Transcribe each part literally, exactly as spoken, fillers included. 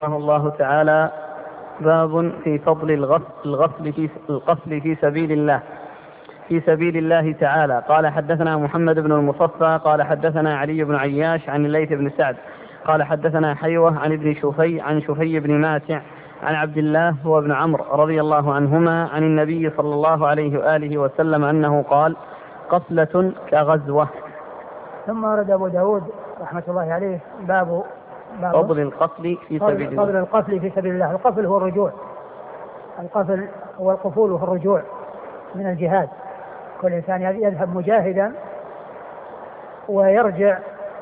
رحمه الله تعالى: باب في فضل الغسل الغسل في القفل في سبيل الله في سبيل الله تعالى. قال: حدثنا محمد بن المصفى قال حدثنا علي بن عياش عن الليث بن سعد قال حدثنا حيوة عن ابن شفي عن شفي بن ماتع عن عبد الله وابن عمرو رضي الله عنهما عن النبي صلى الله عليه وآله وسلم أنه قال: قفلة كغزوة. ثم ورد أبو داود رحمة الله عليه باب فضل القفل في سبيل الله. فضل القفل في سبيل الله. القفل هو الرجوع، القفل هو القفول وهو الرجوع من الجهاد. كل إنسان يذهب مجاهدا ويرجع،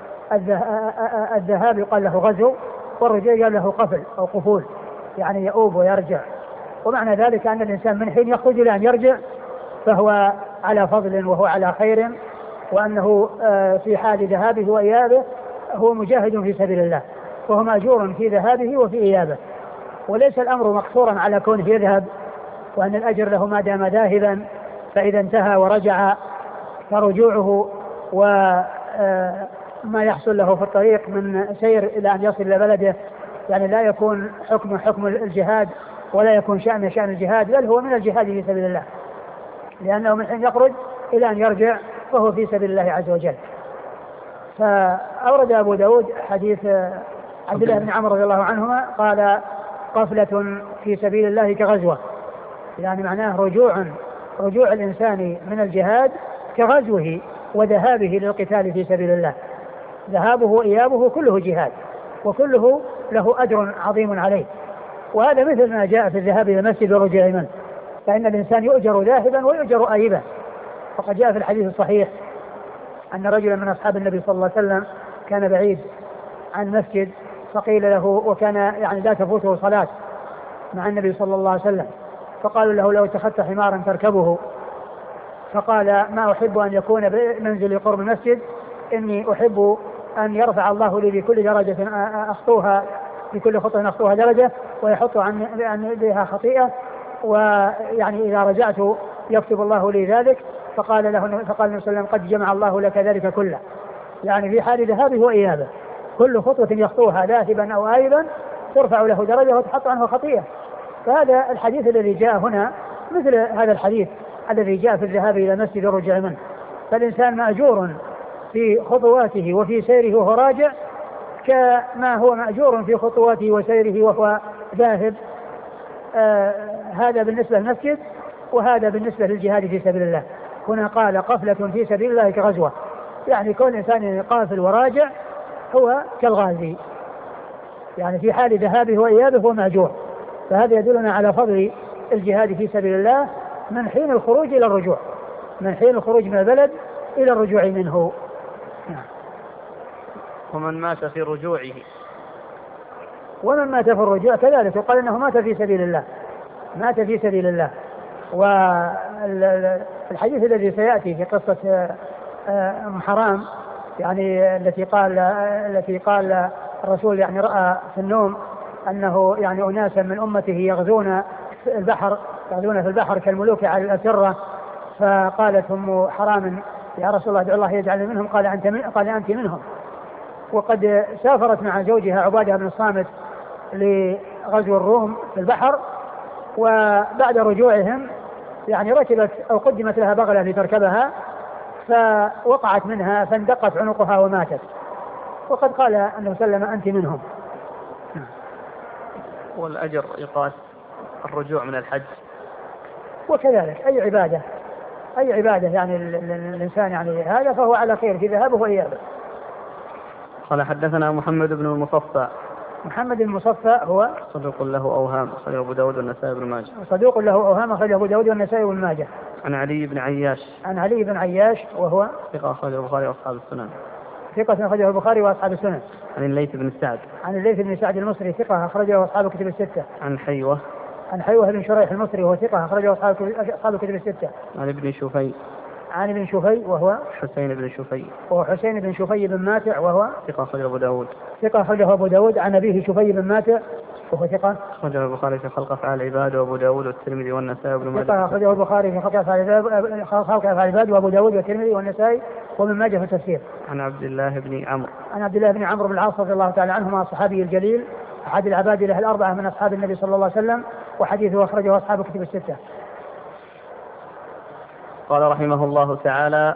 الذهاب يقال له غزو، والرجوع يقال له قفل أو قفول، يعني يؤوب ويرجع. ومعنى ذلك أن الإنسان من حين يخرج إلى أن يرجع فهو على فضل وهو على خير، وأنه في حال ذهابه وإيابه هو مجاهد في سبيل الله، وهو مأجور في ذهابه وفي إيابه. وليس الأمر مقصورا على كونه يذهب وأن الأجر له ما دام ذاهبا، فإذا انتهى ورجع فرجوعه وما يحصل له في الطريق من سير إلى أن يصل إلى بلده يعني لا يكون حكم حكم الجهاد ولا يكون شأن شأن الجهاد، بل هو من الجهاد في سبيل الله، لأنه من حين يخرج إلى أن يرجع فهو في سبيل الله عز وجل. فأورد أبو داود حديث عبد الله بن عمرو رضي الله عنهما قال: قفلة في سبيل الله كغزوة، يعني معناه رجوع رجوع الإنسان من الجهاد كغزوه وذهابه للقتال في سبيل الله. ذهابه وإيابه كله جهاد، وكله له أجر عظيم عليه. وهذا مثل ما جاء في الذهاب إلى المسجد والرجوع منه، فإن الإنسان يؤجر ذاهبا ويؤجر آيبا. فقد جاء في الحديث الصحيح أن رجلا من أصحاب النبي صلى الله عليه وسلم كان بعيد عن المسجد، فقيل له، وكان يعني لا تفوته صلاة مع النبي صلى الله عليه وسلم، فقالوا له: لو اتخذت حمارا تركبه. فقال: ما أحب أن يكون منزلي قرب المسجد، إني أحب أن يرفع الله لي بكل درجة أخطوها، بكل خطوة أخطوها درجة، ويحط عن بها خطيئة، ويعني إذا رجعت يكتب الله لي ذلك. فقال له فقال النبي صلى الله عليه وسلم: قد جمع الله لك ذلك كله، يعني في حال ذهابه وإيابه كل خطوة يخطوها ذاهبا أو آيبا ترفع له درجة وتحط عنه خطيئة. فهذا الحديث الذي جاء هنا مثل هذا الحديث الذي جاء في الذهاب إلى المسجد والرجوع منه. فالإنسان مأجور في خطواته وفي سيره وهو راجع كما هو مأجور في خطواته وسيره وهو ذاهب. آه هذا بالنسبة للمسجد، وهذا بالنسبة للجهاد في سبيل الله. هنا قال: قفلة في سبيل الله كغزوة، يعني كل إنسان قافل وراجع هو كالغازي، يعني في حال ذهابه وإيابه هو مأجور. فهذا يدلنا على فضل الجهاد في سبيل الله من حين الخروج إلى الرجوع، من حين الخروج من البلد إلى الرجوع منه. ومن مات في رجوعه ومن مات في الرجوع كذلك يقال أنه مات في سبيل الله، مات في سبيل الله. والحديث الذي سيأتي في قصة أم حرام، يعني التي قال التي قال الرسول يعني رأى في النوم أنه يعني أناسا من أمته يغزون في البحر يغزون في البحر كالملوك على الأسرة، فقالت أم حرام: يا رسول الله ادعو الله يجعل منهم. قال: أنت من قال أنت منهم. وقد سافرت مع زوجها عبادة بن الصامت لغزو الروم في البحر، وبعد رجوعهم يعني ركبت أو قدمت لها بغلة لتركبها، فوقعت منها فاندقت عنقها وماتت. وقد قال أنه سلم: أنت منهم. والأجر يقاس الرجوع من الحج، وكذلك أي عبادة أي عبادة يعني الإنسان يعني هذا فهو على خير في ذهابه وإيابه. قال: حدثنا محمد بن المصفى. محمد المصفى هو صدوق له أوهام، أخرجه أبو داود والنسائي بن ماجه. صدوق له أوهام، أخرجه أبو داود والنسائي بن ماجه. عن علي بن عياش. عن علي بن عياش وهو ثقة، أخرجه البخاري وأصحاب السنن. ثقة، أخرجه البخاري وأصحاب السنن. عن الليث بن سعد. عن الليث بن سعد المصري ثقة، أخرجه أصحاب الكتب الستة. عن حيوة. عن حيوة بن شريح المصري وهو ثقة، أخرجه أصحاب الكتب الستة. عن ابن شفي. عن ابن شفي وهو حسين بن شفي. وهو حسين بن شفي بن ماتع وهو ثقة، أخرجه أبو داود. ثقة، أخرجه أبو داود. عن أبيه شفي بن ماتع وهو ثقة، أخرجه البخاري في خلق أفعال العباد وأبو داود والترمذي والنسائي وابن ماجه. ثقة، أخرجه البخاري في خلق أفعال العباد وأبو داود والترمذي والنسائي وابن ماجه في التفسير. عن عبد الله بن عمرو. عن عبد الله بن عمرو بن العاص رضي الله تعالى عنهما الصحابي الجليل أحد العبادلة الأربعة من أصحاب النبي صلى الله عليه وسلم، وحديثه أخرجه أصحاب الكتب الستة. قال رحمه الله تعالى: